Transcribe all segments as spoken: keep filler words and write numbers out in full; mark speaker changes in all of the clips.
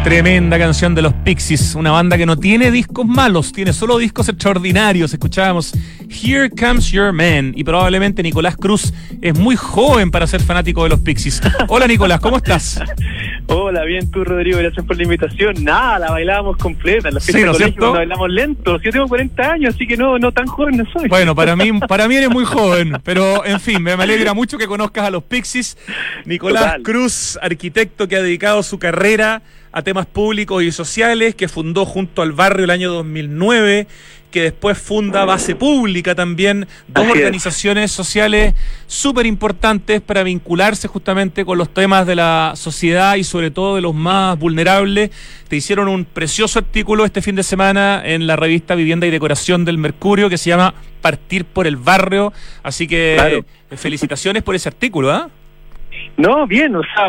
Speaker 1: Tremenda canción de los Pixies, una banda que no tiene discos malos, tiene solo discos extraordinarios. Escuchábamos Here Comes Your Man y probablemente Nicolás Cruz es muy joven para ser fanático de los Pixies. Hola Nicolás, ¿cómo estás?
Speaker 2: Hola, bien tú Rodrigo, gracias por la invitación. Nada, la bailábamos completa, en la fiesta
Speaker 1: sí, ¿no
Speaker 2: de colegio
Speaker 1: cierto?
Speaker 2: la bailamos lento. Yo tengo cuarenta años, así que no, no tan joven no soy.
Speaker 1: Bueno, para mí, para mí eres muy joven, pero en fin, me alegra mucho que conozcas a los Pixies. Nicolás
Speaker 2: Total.
Speaker 1: Cruz, arquitecto que ha dedicado su carrera a temas públicos y sociales, que fundó junto al Barrio el año dos mil nueve, que después funda Base Pública también, dos
Speaker 2: Así es.
Speaker 1: organizaciones sociales súper importantes para vincularse justamente con los temas de la sociedad y sobre todo de los más vulnerables. Te hicieron un precioso artículo este fin de semana en la revista Vivienda y Decoración del Mercurio que se llama Partir por el Barrio, así que
Speaker 2: Claro.
Speaker 1: felicitaciones por ese artículo, ¿ah?
Speaker 2: No, bien, o sea,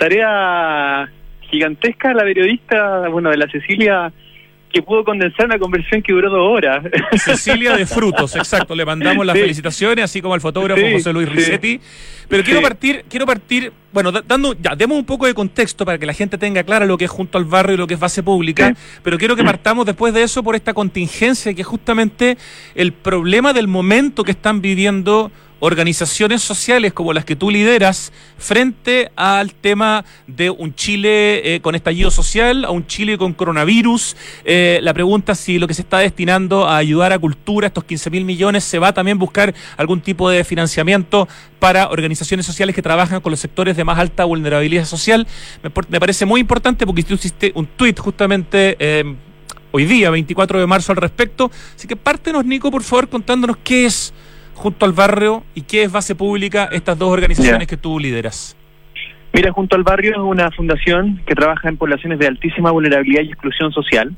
Speaker 2: tarea gigantesca de la periodista, bueno, de la Cecilia, que pudo condensar una conversación que duró dos horas.
Speaker 1: Cecilia de Frutos, exacto, le mandamos las
Speaker 2: Sí.
Speaker 1: felicitaciones, así como al fotógrafo
Speaker 2: Sí,
Speaker 1: José Luis
Speaker 2: sí.
Speaker 1: Risetti. Pero quiero
Speaker 2: Sí.
Speaker 1: partir, quiero partir, bueno, da- dando, ya, demos un poco de contexto para que la gente tenga claro lo que es Junto al Barrio y lo que es Base Pública,
Speaker 2: Sí.
Speaker 1: pero quiero que partamos después de eso por esta contingencia, que es justamente el problema del momento que están viviendo organizaciones sociales como las que tú lideras frente al tema de un Chile eh, con estallido social, a un Chile con coronavirus. Eh, la pregunta es si lo que se está destinando a ayudar a cultura, estos quince mil millones, se va a también buscar algún tipo de financiamiento para organizaciones sociales que trabajan con los sectores de más alta vulnerabilidad social. Me, por- me parece muy importante porque tú hiciste un tuit justamente eh, hoy día, veinticuatro de marzo, al respecto. Así que pártenos, Nico, por favor, contándonos qué es Junto al Barrio y qué es Base Pública, estas dos organizaciones
Speaker 2: Ya.
Speaker 1: que tú lideras.
Speaker 2: Mira, Junto al Barrio es una fundación que trabaja en poblaciones de altísima vulnerabilidad y exclusión social.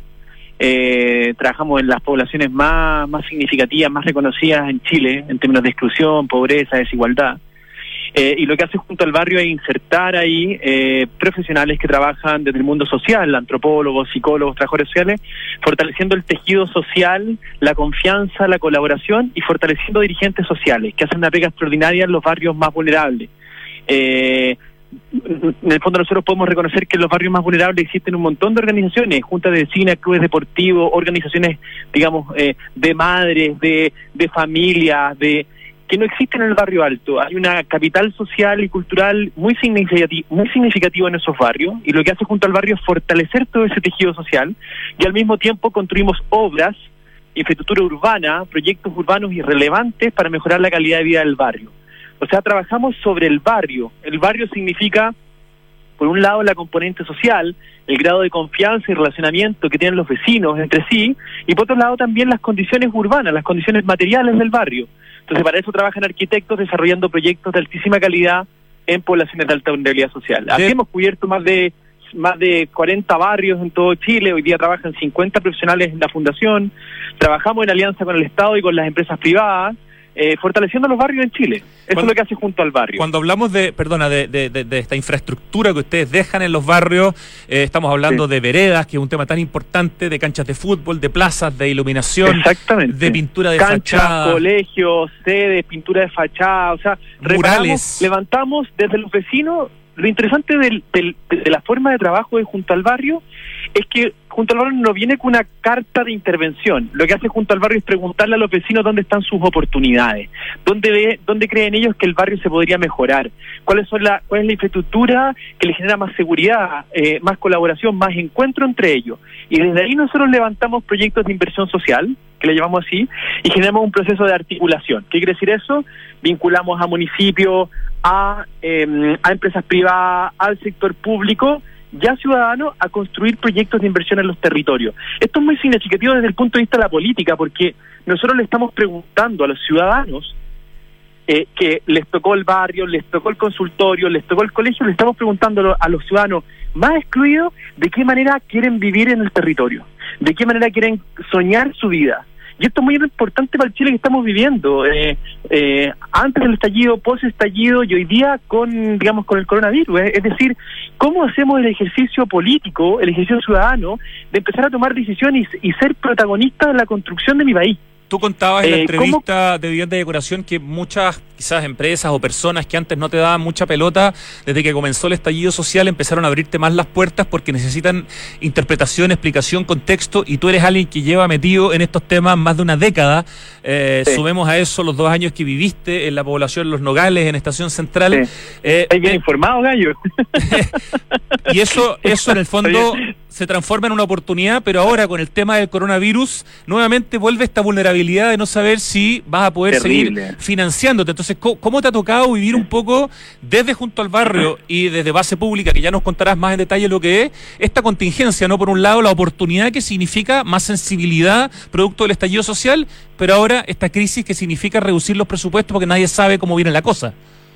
Speaker 2: Eh, trabajamos en las poblaciones más, más significativas, más reconocidas en Chile, en términos de exclusión, pobreza, desigualdad. Eh, y lo que hace Junto al Barrio es insertar ahí eh, profesionales que trabajan desde el mundo social, antropólogos, psicólogos, trabajadores sociales, fortaleciendo el tejido social, la confianza, la colaboración y fortaleciendo dirigentes sociales que hacen una pega extraordinaria en los barrios más vulnerables. Eh, en el fondo nosotros podemos reconocer que en los barrios más vulnerables existen un montón de organizaciones, juntas de vecinas, clubes deportivos, organizaciones, digamos, eh, de madres, de, de familias, de que no existen en el barrio alto. Hay una capital social y cultural muy significativo, muy significativo en esos barrios, y lo que hace Junto al Barrio es fortalecer todo ese tejido social, y al mismo tiempo construimos obras, infraestructura urbana, proyectos urbanos irrelevantes para mejorar la calidad de vida del barrio. O sea, trabajamos sobre el barrio. El barrio significa, por un lado, la componente social, el grado de confianza y relacionamiento que tienen los vecinos entre sí, y por otro lado también las condiciones urbanas, las condiciones materiales del barrio. Entonces, para eso trabajan arquitectos desarrollando proyectos de altísima calidad en poblaciones de alta vulnerabilidad social. Así
Speaker 1: De-
Speaker 2: hemos cubierto más de más de cuarenta barrios en todo Chile. Hoy día trabajan cincuenta profesionales en la fundación. Trabajamos en alianza con el Estado y con las empresas privadas, eh, fortaleciendo los barrios en Chile. Eso
Speaker 1: Cuando-
Speaker 2: es lo que hace Junto al Barrio.
Speaker 1: Cuando hablamos de, perdona, de, de, de, de esta infraestructura que ustedes dejan en los barrios, eh, estamos hablando
Speaker 2: Sí.
Speaker 1: de veredas, que es un tema tan importante, de canchas de fútbol, de plazas, de iluminación,
Speaker 2: Exactamente.
Speaker 1: de pintura de
Speaker 2: Canchas,
Speaker 1: fachada.
Speaker 2: colegios, sedes, pintura de fachada, o sea,
Speaker 1: Murales.
Speaker 2: reparamos, levantamos desde los vecinos. Lo interesante del, del- de la forma de trabajo de Junto al Barrio es que Junto al Barrio no viene con una carta de intervención. Lo que hace Junto al Barrio es preguntarle a los vecinos dónde están sus oportunidades, dónde ve, dónde creen ellos que el barrio se podría mejorar, cuáles son la, cuál es la infraestructura que les genera más seguridad, eh, más colaboración, más encuentro entre ellos. Y desde ahí nosotros levantamos proyectos de inversión social, que le llamamos así, y generamos un proceso de articulación. ¿Qué quiere decir eso? Vinculamos a municipios, a, eh, a empresas privadas, al sector público y a ciudadanos a construir proyectos de inversión en los territorios. Esto es muy significativo desde el punto de vista de la política, porque nosotros le estamos preguntando a los ciudadanos eh, que les tocó el barrio, les tocó el consultorio, les tocó el colegio, le estamos preguntando a los ciudadanos más excluidos de qué manera quieren vivir en el territorio, de qué manera quieren soñar su vida. Y esto es muy importante para el Chile que estamos viviendo, eh, eh, antes del estallido, post estallido y hoy día con, digamos, con el coronavirus. Eh, es decir, ¿cómo hacemos el ejercicio político, el ejercicio ciudadano, de empezar a tomar decisiones y, y ser protagonistas de la construcción de mi país?
Speaker 1: Tú contabas en la
Speaker 2: Eh,
Speaker 1: entrevista ¿cómo? de Vivienda y Decoración que muchas, quizás empresas o personas que antes no te daban mucha pelota, desde que comenzó el estallido social empezaron a abrirte más las puertas porque necesitan interpretación, explicación, contexto, y tú eres alguien que lleva metido en estos temas más de una década. Eh, sí. Sumemos a eso los dos años que viviste en la población Los Nogales, en Estación Central.
Speaker 2: Sí. Eh, ¿Estás bien eh, informado, gallo?
Speaker 1: Y eso, eso en el fondo se transforma en una oportunidad, pero ahora con el tema del coronavirus, nuevamente vuelve esta vulnerabilidad de no saber si vas a poder Terrible. seguir financiándote. Entonces, ¿cómo te ha tocado vivir un poco desde Junto al Barrio y desde Base Pública, que ya nos contarás más en detalle lo que es, esta contingencia, ¿no? Por un lado, la oportunidad que significa más sensibilidad producto del estallido social, pero ahora esta crisis que significa reducir los presupuestos porque nadie sabe cómo viene la cosa.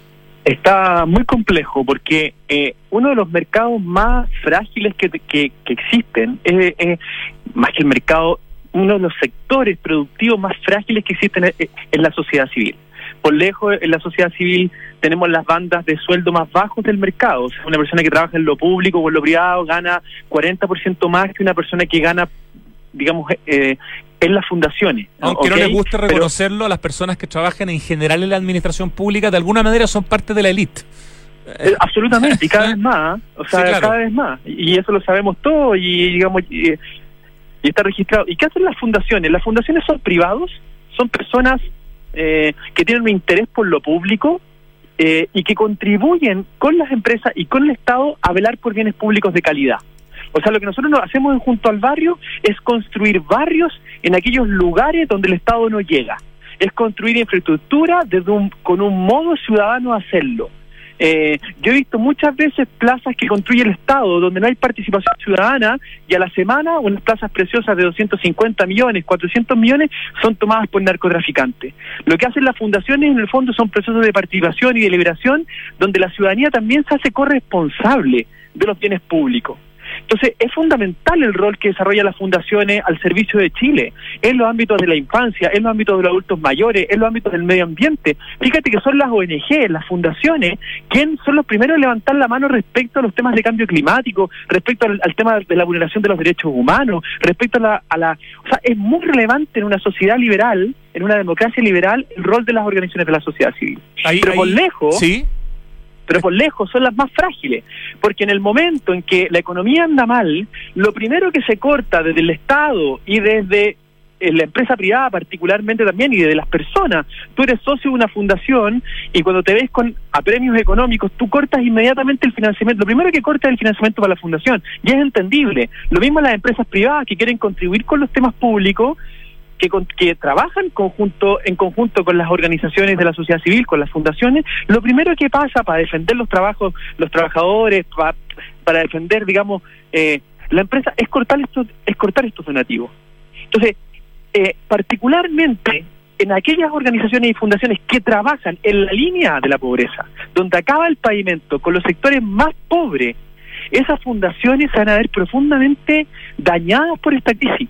Speaker 2: Está muy complejo porque eh, uno de los mercados más frágiles que, que, que existen, es, es, más que el mercado, uno de los sectores productivos más frágiles que existen es, es la sociedad civil. Por lejos, en la sociedad civil tenemos las bandas de sueldo más bajos del mercado. O sea, una persona que trabaja en lo público o en lo privado gana cuarenta por ciento más que una persona que gana, digamos, eh, en las fundaciones.
Speaker 1: Aunque
Speaker 2: ¿okay?
Speaker 1: no les guste reconocerlo, pero a las personas que trabajan en general en la administración pública, de alguna manera son parte de la élite.
Speaker 2: Eh, absolutamente, y cada vez más, o sea, sí, claro. cada vez más. Y eso lo sabemos todos, y digamos, y, y está registrado. ¿Y qué hacen las fundaciones? Las fundaciones son privados, son personas eh, que tienen un interés por lo público eh, y que contribuyen con las empresas y con el Estado a velar por bienes públicos de calidad. O sea, lo que nosotros nos hacemos en Junto al Barrio es construir barrios en aquellos lugares donde el Estado no llega. Es construir infraestructura desde un, con un modo ciudadano de hacerlo. Eh, yo he visto muchas veces plazas que construye el Estado donde no hay participación ciudadana, y a la semana unas plazas preciosas de doscientos cincuenta millones, cuatrocientos millones son tomadas por narcotraficantes. Lo que hacen las fundaciones en el fondo son procesos de participación y deliberación donde la ciudadanía también se hace corresponsable de los bienes públicos. Entonces, es fundamental el rol que desarrollan las fundaciones al servicio de Chile, en los ámbitos de la infancia, en los ámbitos de los adultos mayores, en los ámbitos del medio ambiente. Fíjate que son las O N G, las fundaciones, quienes son los primeros en levantar la mano respecto a los temas de cambio climático, respecto al, al tema de la vulneración de los derechos humanos, respecto a la, a la... O sea, es muy relevante en una sociedad liberal, en una democracia liberal, el rol de las organizaciones de la sociedad civil.
Speaker 1: Ahí,
Speaker 2: Pero
Speaker 1: ahí,
Speaker 2: por lejos...
Speaker 1: ¿sí?
Speaker 2: pero por lejos son las más frágiles, porque en el momento en que la economía anda mal, lo primero que se corta desde el Estado y desde la empresa privada particularmente también, y desde las personas, tú eres socio de una fundación y cuando te ves con apremios económicos, tú cortas inmediatamente el financiamiento. Lo primero que corta es el financiamiento para la fundación, y es entendible. Lo mismo las empresas privadas que quieren contribuir con los temas públicos, Que, con, que trabajan conjunto en conjunto con las organizaciones de la sociedad civil, con las fundaciones. Lo primero que pasa para defender los trabajos, los trabajadores, para, para defender, digamos, eh, la empresa, es cortar estos, es cortar estos donativos. Entonces, eh, particularmente en aquellas organizaciones y fundaciones que trabajan en la línea de la pobreza, donde acaba el pavimento, con los sectores más pobres, esas fundaciones se van a ver profundamente dañadas por esta crisis.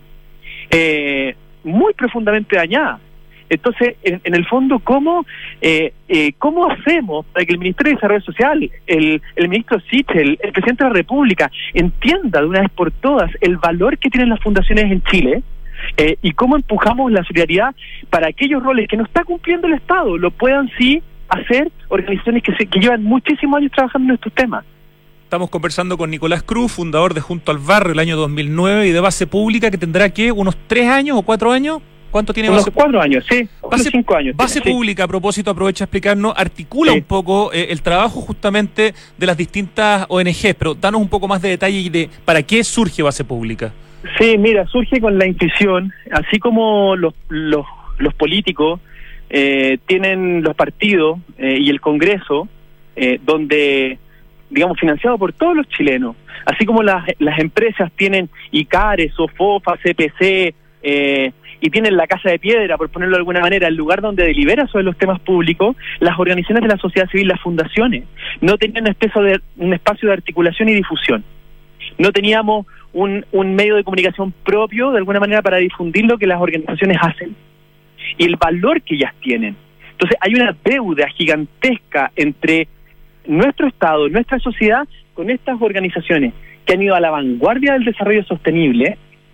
Speaker 2: Eh, muy profundamente dañada. Entonces, en, en el fondo, ¿cómo eh, eh, cómo hacemos para que el Ministerio de Desarrollo Social, el, el ministro Sichel, el presidente de la República, entienda de una vez por todas el valor que tienen las fundaciones en Chile, eh, y cómo empujamos la solidaridad para aquellos roles que no está cumpliendo el Estado, lo puedan sí hacer organizaciones que, se, que llevan muchísimos años trabajando en estos temas?
Speaker 1: Estamos conversando con Nicolás Cruz, fundador de Junto al Barrio el año dos mil nueve y de Base Pública, que tendrá, ¿qué? ¿Unos tres años o cuatro años? ¿Cuánto tiene
Speaker 2: Unos
Speaker 1: Base
Speaker 2: cuatro años, sí.
Speaker 1: Base,
Speaker 2: cinco años.
Speaker 1: Base
Speaker 2: tiene,
Speaker 1: Pública,
Speaker 2: sí.
Speaker 1: A propósito, aprovecha a explicarnos, articula sí. un poco eh, el trabajo justamente de las distintas O N Ges, pero danos un poco más de detalle de para qué surge Base Pública.
Speaker 2: Sí, mira, surge con la intuición, así como los, los, los políticos eh, tienen los partidos eh, y el Congreso, eh, donde... digamos, financiado por todos los chilenos, así como las, las empresas tienen ICARE, SOFOFA, C P C, eh, y tienen la Casa de Piedra, por ponerlo de alguna manera, el lugar donde delibera sobre los temas públicos, las organizaciones de la sociedad civil, las fundaciones, no tenían un espacio de, un espacio de articulación y difusión. No teníamos un, un medio de comunicación propio, de alguna manera, para difundir lo que las organizaciones hacen y el valor que ellas tienen. Entonces, hay una deuda gigantesca entre nuestro Estado, nuestra sociedad, con estas organizaciones que han ido a la vanguardia del desarrollo sostenible,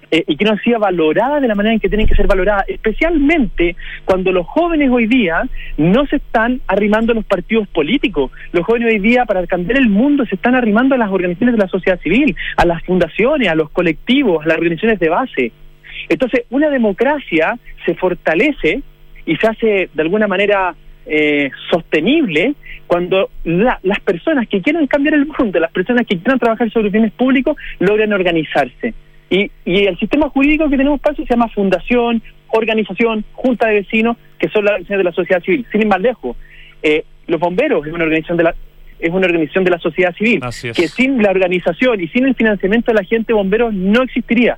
Speaker 2: eh, y que no han sido valoradas de la manera en que tienen que ser valoradas, especialmente cuando los jóvenes hoy día no se están arrimando a los partidos políticos. Los jóvenes hoy día, para cambiar el mundo, se están arrimando a las organizaciones de la sociedad civil, a las fundaciones, a los colectivos, a las organizaciones de base. Entonces, una democracia se fortalece y se hace de alguna manera eh, sostenible cuando la, las personas que quieran cambiar el mundo, las personas que quieran trabajar sobre bienes públicos, logran organizarse. Y, y el sistema jurídico que tenemos para eso se llama fundación, organización, junta de vecinos, que son las organizaciones de la sociedad civil. Sin ir más lejos, eh, los bomberos es una organización de la es una organización de la sociedad civil, que sin la organización y sin el financiamiento de la gente de bomberos no existiría.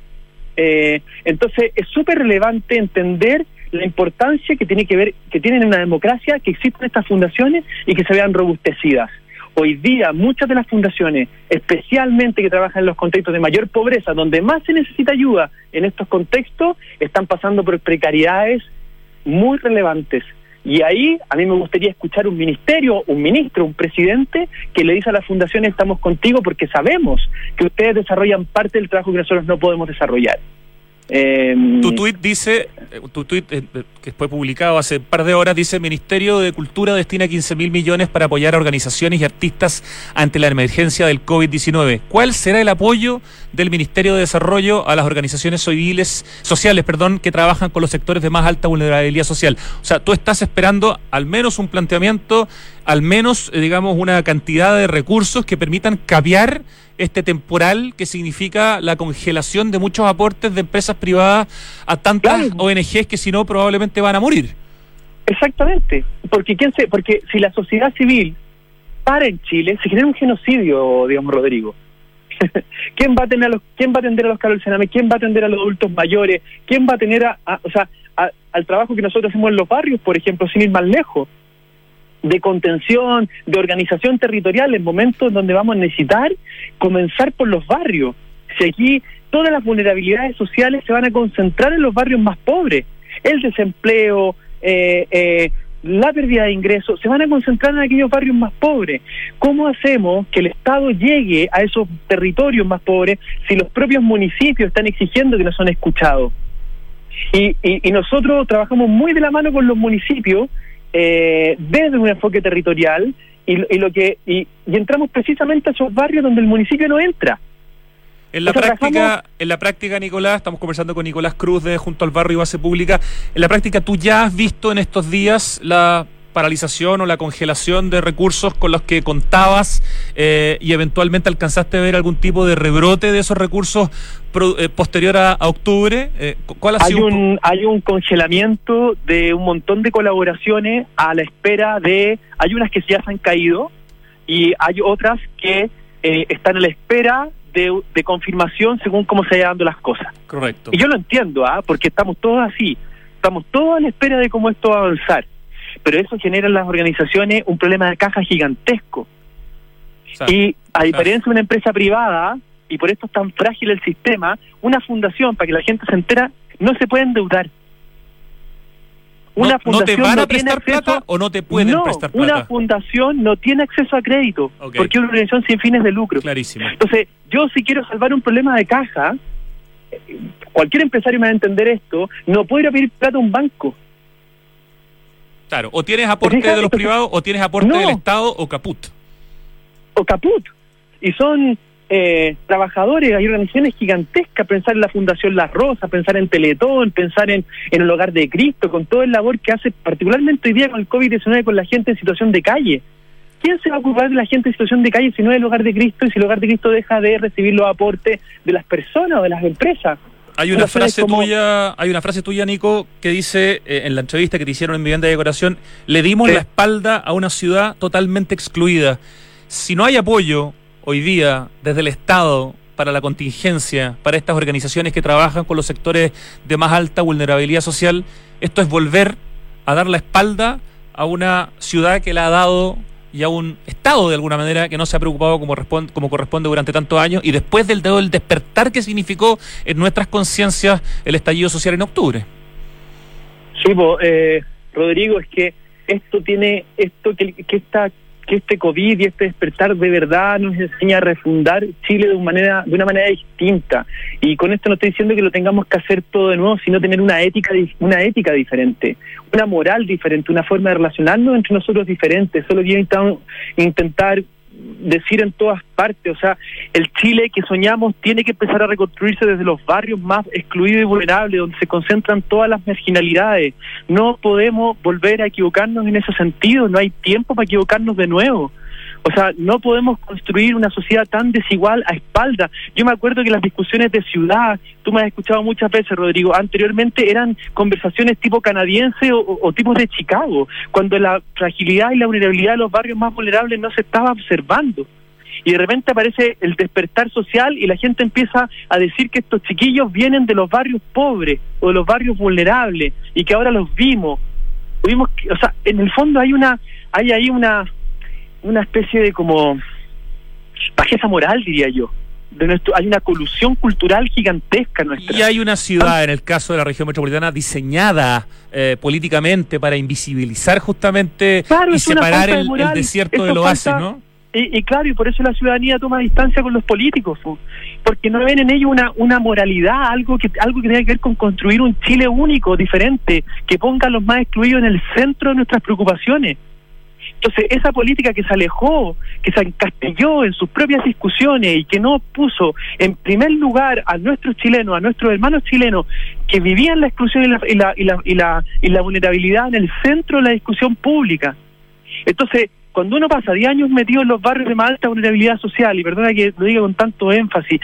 Speaker 2: Eh, entonces es súper relevante entender la importancia que tiene que ver, que tienen en una democracia, que existen estas fundaciones y que se vean robustecidas. Hoy día muchas de las fundaciones, especialmente que trabajan en los contextos de mayor pobreza, donde más se necesita ayuda en estos contextos, están pasando por precariedades muy relevantes. Y ahí a mí me gustaría escuchar un ministerio, un ministro, un presidente que le dice a las fundaciones: estamos contigo porque sabemos que ustedes desarrollan parte del trabajo que nosotros no podemos desarrollar. Eh,
Speaker 1: tu tuit dice, tu tuit eh, que fue publicado hace un par de horas, dice: Ministerio de Cultura destina quince mil millones para apoyar a organizaciones y artistas ante la emergencia del COVID diecinueve. ¿Cuál será el apoyo del Ministerio de Desarrollo a las organizaciones civiles, sociales, perdón, que trabajan con los sectores de más alta vulnerabilidad social? O sea, tú estás esperando al menos un planteamiento, al menos, eh, digamos, una cantidad de recursos que permitan capear este temporal que significa la congelación de muchos aportes de empresas privadas a tantas claro. O N Ges que si no probablemente van a morir.
Speaker 2: Exactamente, porque quién se, porque si la sociedad civil para en Chile, se genera un genocidio, digamos, Rodrigo. ¿Quién va a tener a los, quién va a atender a los Carlos Sename? ¿Quién va a atender a los adultos mayores? ¿Quién va a tener a, a o sea, a, al trabajo que nosotros hacemos en los barrios, por ejemplo, sin ir más lejos? De contención, de organización territorial, en momentos donde vamos a necesitar comenzar por los barrios. Si aquí todas las vulnerabilidades sociales se van a concentrar en los barrios más pobres, el desempleo, eh, eh, la pérdida de ingresos, se van a concentrar en aquellos barrios más pobres. ¿Cómo hacemos que el Estado llegue a esos territorios más pobres si los propios municipios están exigiendo que no son escuchados? Y, y, y nosotros trabajamos muy de la mano con los municipios, Eh, desde un enfoque territorial y, y lo que y, y entramos precisamente a esos barrios donde el municipio no entra.
Speaker 1: En la o sea, práctica, trabajamos... en la práctica, Nicolás, estamos conversando con Nicolás Cruz de Junto al Barrio y Base Pública. En la práctica, ¿tú ya has visto en estos días la paralización o la congelación de recursos con los que contabas eh, y eventualmente alcanzaste a ver algún tipo de rebrote de esos recursos pro, eh, posterior a, a octubre? Eh, ¿cuál ha
Speaker 2: hay
Speaker 1: sido
Speaker 2: un,
Speaker 1: un
Speaker 2: hay un congelamiento de un montón de colaboraciones a la espera de... Hay unas que ya se han caído y hay otras que eh, están a la espera de, de confirmación según cómo se vayan dando las cosas.
Speaker 1: Correcto.
Speaker 2: Y yo lo entiendo, ¿ah? Porque estamos todos así, estamos todos a la espera de cómo esto va a avanzar. Pero eso genera en las organizaciones un problema de caja gigantesco. ¿Sabes? Y a diferencia de una empresa privada, y por esto es tan frágil el sistema, una fundación, para que la gente se entera, no se puede endeudar. Una
Speaker 1: no, ¿No te van
Speaker 2: no
Speaker 1: a prestar
Speaker 2: acceso,
Speaker 1: plata o no te pueden
Speaker 2: no,
Speaker 1: prestar plata?
Speaker 2: Una fundación no tiene acceso a crédito, okay. Porque es una organización sin fines de lucro.
Speaker 1: Clarísimo.
Speaker 2: Entonces, yo si quiero salvar un problema de caja, cualquier empresario me va a entender esto, no puede ir a pedir plata a un banco.
Speaker 1: Claro, o tienes aporte de los privados, o tienes aporte no, del Estado, o caput.
Speaker 2: O caput. Y son eh, trabajadores, hay organizaciones gigantescas, pensar en la Fundación La Rosa, pensar en Teletón, pensar en, en el Hogar de Cristo, con todo el labor que hace, particularmente hoy día con el COVID diecinueve, con la gente en situación de calle. ¿Quién se va a ocupar de la gente en situación de calle si no es el Hogar de Cristo y si el Hogar de Cristo deja de recibir los aportes de las personas o de las empresas?
Speaker 1: Hay una frase como... tuya, hay una frase tuya, Nico, que dice eh, en la entrevista que te hicieron en Vivienda de Decoración: le dimos sí. la espalda a una ciudad totalmente excluida. Si no hay apoyo hoy día desde el Estado para la contingencia, para estas organizaciones que trabajan con los sectores de más alta vulnerabilidad social, esto es volver a dar la espalda a una ciudad que le ha dado, y a un Estado de alguna manera que no se ha preocupado como, responde, como corresponde durante tantos años, y después del, del despertar que significó en nuestras conciencias el estallido social en octubre.
Speaker 2: Sí, pues, eh, Rodrigo, es que esto tiene, esto que, que esta que este COVID y este despertar de verdad nos enseña a refundar Chile de una manera, de una manera distinta. Y con esto no estoy diciendo que lo tengamos que hacer todo de nuevo, sino tener una ética, una ética diferente, una moral diferente, una forma de relacionarnos entre nosotros diferente. Eso es lo que yo intentar decir en todas partes. O sea, el Chile que soñamos tiene que empezar a reconstruirse desde los barrios más excluidos y vulnerables, donde se concentran todas las marginalidades. No podemos volver a equivocarnos en ese sentido, no hay tiempo para equivocarnos de nuevo. O sea, no podemos construir una sociedad tan desigual a espaldas. Yo me acuerdo que las discusiones de ciudad, tú me has escuchado muchas veces, Rodrigo, anteriormente eran conversaciones tipo canadiense o, o, o tipos de Chicago, cuando la fragilidad y la vulnerabilidad de los barrios más vulnerables no se estaba observando. Y de repente aparece el despertar social y la gente empieza a decir que estos chiquillos vienen de los barrios pobres o de los barrios vulnerables y que ahora los vimos. Vimos que, o sea, en el fondo hay una, hay ahí una... una especie de como bajeza moral, diría yo. De nuestro, hay una colusión cultural gigantesca nuestra.
Speaker 1: Y hay una ciudad, en el caso de la región metropolitana, diseñada eh, políticamente para invisibilizar justamente
Speaker 2: claro,
Speaker 1: y separar el,
Speaker 2: de
Speaker 1: el desierto del oasis, ¿no?
Speaker 2: Y, y claro, y por eso la ciudadanía toma distancia con los políticos, ¿no? Porque no ven en ello una una moralidad, algo que algo que tiene que ver con construir un Chile único, diferente, que ponga a los más excluidos en el centro de nuestras preocupaciones. Entonces, esa política que se alejó, que se encastilló en sus propias discusiones y que no puso en primer lugar a nuestros chilenos, a nuestros hermanos chilenos que vivían la exclusión y la, y la, y la, y la, y la vulnerabilidad en el centro de la discusión pública. Entonces, cuando uno pasa diez años metido en los barrios de más alta vulnerabilidad social, y perdona que lo diga con tanto énfasis,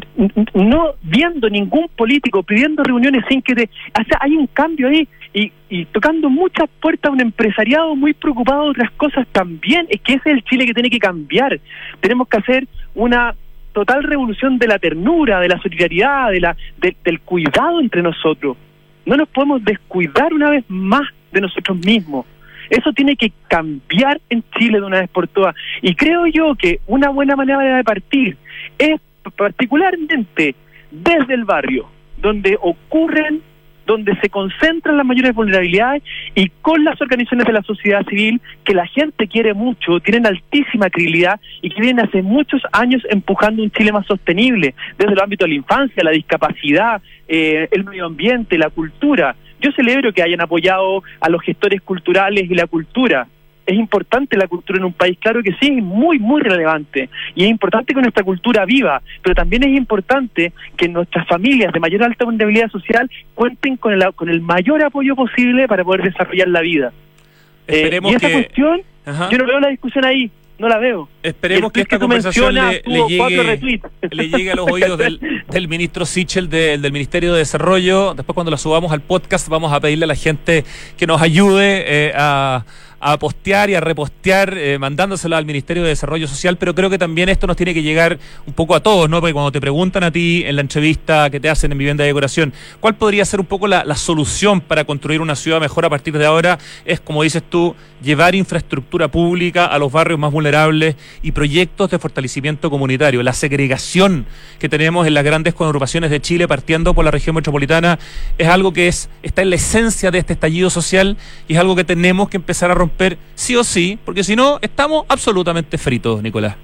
Speaker 2: no viendo ningún político pidiendo reuniones sin que te... O sea, hay un cambio ahí, y, y tocando muchas puertas a un empresariado muy preocupado de otras cosas también. Es que ese es el Chile que tiene que cambiar. Tenemos que hacer una total revolución de la ternura, de la solidaridad, de la de, del cuidado entre nosotros. No nos podemos descuidar una vez más de nosotros mismos. Eso tiene que cambiar en Chile de una vez por todas. Y creo yo que una buena manera de partir es particularmente desde el barrio, donde ocurren, donde se concentran las mayores vulnerabilidades, y con las organizaciones de la sociedad civil que la gente quiere mucho, tienen altísima credibilidad y que vienen hace muchos años empujando un Chile más sostenible, desde el ámbito de la infancia, la discapacidad, eh, el medio ambiente, la cultura. Yo celebro que hayan apoyado a los gestores culturales y la cultura. Es importante la cultura en un país, claro que sí, es muy, muy relevante. Y es importante que nuestra cultura viva, pero también es importante que nuestras familias de mayor alta vulnerabilidad social cuenten con el, con el mayor apoyo posible para poder desarrollar la vida.
Speaker 1: Esperemos
Speaker 2: eh, y esa
Speaker 1: que...
Speaker 2: cuestión,
Speaker 1: Ajá.
Speaker 2: Yo no veo la discusión ahí, no la veo.
Speaker 1: Esperemos que esta
Speaker 2: que
Speaker 1: conversación le, le, llegue, le llegue a los oídos del, del ministro Sichel de, del Ministerio de Desarrollo. Después, cuando la subamos al podcast, vamos a pedirle a la gente que nos ayude eh, a... a postear y a repostear, eh, mandándoselo al Ministerio de Desarrollo Social, pero creo que también esto nos tiene que llegar un poco a todos, ¿no? Porque cuando te preguntan a ti en la entrevista que te hacen en Vivienda y Decoración, ¿cuál podría ser un poco la, la solución para construir una ciudad mejor a partir de ahora? Es, como dices tú, llevar infraestructura pública a los barrios más vulnerables y proyectos de fortalecimiento comunitario. La segregación que tenemos en las grandes conurbaciones de Chile, partiendo por la región metropolitana, es algo que es está en la esencia de este estallido social y es algo que tenemos que empezar a romper sí o sí, porque si no, estamos absolutamente fritos, Nicolás.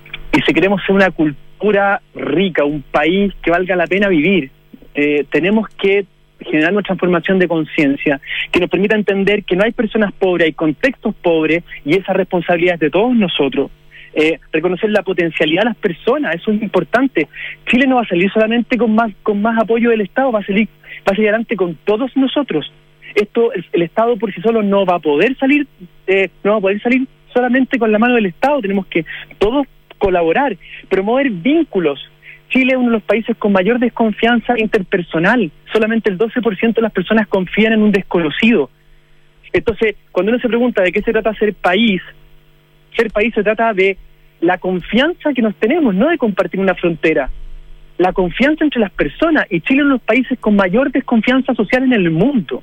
Speaker 2: Y si queremos ser una cultura rica, un país que valga la pena vivir, eh, tenemos que generar una transformación de conciencia que nos permita entender que no hay personas pobres, hay contextos pobres, y esa responsabilidad es de todos nosotros. Eh, reconocer la potencialidad de las personas, eso es importante. Chile no va a salir solamente con más con más apoyo del Estado, va a salir, va a salir adelante con todos nosotros. Esto el, el Estado por sí solo no va a poder salir, eh, no va a poder salir solamente con la mano del Estado. Tenemos que todos colaborar, promover vínculos. Chile es uno de los países con mayor desconfianza interpersonal. Solamente el doce por ciento de las personas confían en un desconocido. Entonces, cuando uno se pregunta de qué se trata ser país, ser país se trata de la confianza que nos tenemos, no de compartir una frontera. La confianza entre las personas, y Chile es uno de los países con mayor desconfianza social en el mundo.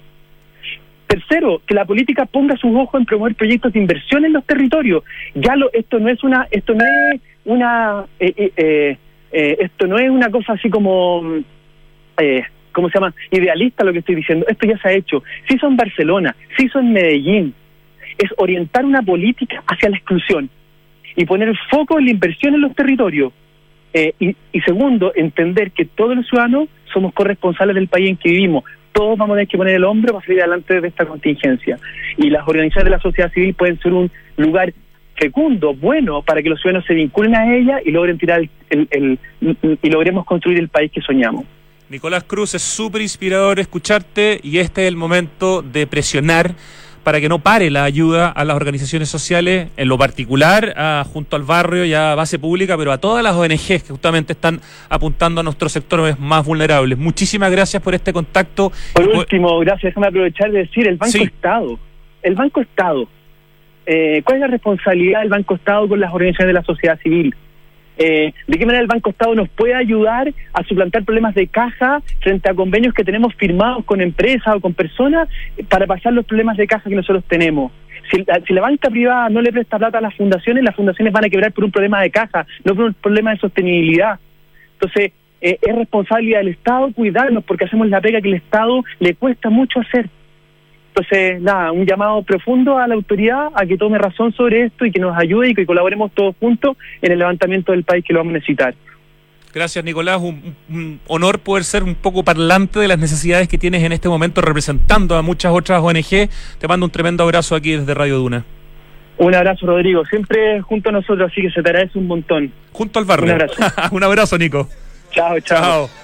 Speaker 2: Tercero, que la política ponga sus ojos en promover proyectos de inversión en los territorios. Ya lo, esto no es una, esto no es una, eh, eh, eh, esto no es una cosa así como, eh, ¿cómo se llama? Idealista lo que estoy diciendo. Esto ya se ha hecho. Se hizo en Barcelona, se hizo en Medellín. es orientar una política hacia la exclusión y poner el foco en la inversión en los territorios. Eh, y, y segundo, entender que todos los ciudadanos somos corresponsables del país en que vivimos. Todos vamos a tener que poner el hombro para salir adelante de esta contingencia. Y las organizaciones de la sociedad civil pueden ser un lugar fecundo, bueno, para que los ciudadanos se vinculen a ella y logren tirar el, el, el, y logremos construir el país que soñamos.
Speaker 1: Nicolás Cruz, es súper inspirador escucharte y este es el momento de presionar para que no pare la ayuda a las organizaciones sociales, en lo particular a Junto al Barrio y a Base Pública, pero a todas las O N Ges que justamente están apuntando a nuestros sectores más vulnerables. Muchísimas gracias por este contacto.
Speaker 2: Por último, gracias, déjame aprovechar de decir, el Banco sí. Estado, el Banco Estado, eh, ¿cuál es la responsabilidad del Banco Estado con las organizaciones de la sociedad civil? Eh, ¿De qué manera el Banco Estado nos puede ayudar a suplantar problemas de caja frente a convenios que tenemos firmados con empresas o con personas para pasar los problemas de caja que nosotros tenemos? Si, si la banca privada no le presta plata a las fundaciones, las fundaciones van a quebrar por un problema de caja, no por un problema de sostenibilidad. Entonces, eh, es responsabilidad del Estado cuidarnos porque hacemos la pega que el Estado le cuesta mucho hacer. Entonces, nada, un llamado profundo a la autoridad a que tome razón sobre esto y que nos ayude y que colaboremos todos juntos en el levantamiento del país que lo vamos a necesitar.
Speaker 1: Gracias, Nicolás. Un, un honor poder ser un poco parlante de las necesidades que tienes en este momento representando a muchas otras O N G. Te mando un tremendo abrazo aquí desde Radio Duna.
Speaker 2: Un abrazo, Rodrigo. Siempre junto a nosotros, así que se te agradece un montón.
Speaker 1: Junto al Barrio.
Speaker 2: Un abrazo.
Speaker 1: Un abrazo, Nico.
Speaker 2: Chao, chao. Chao.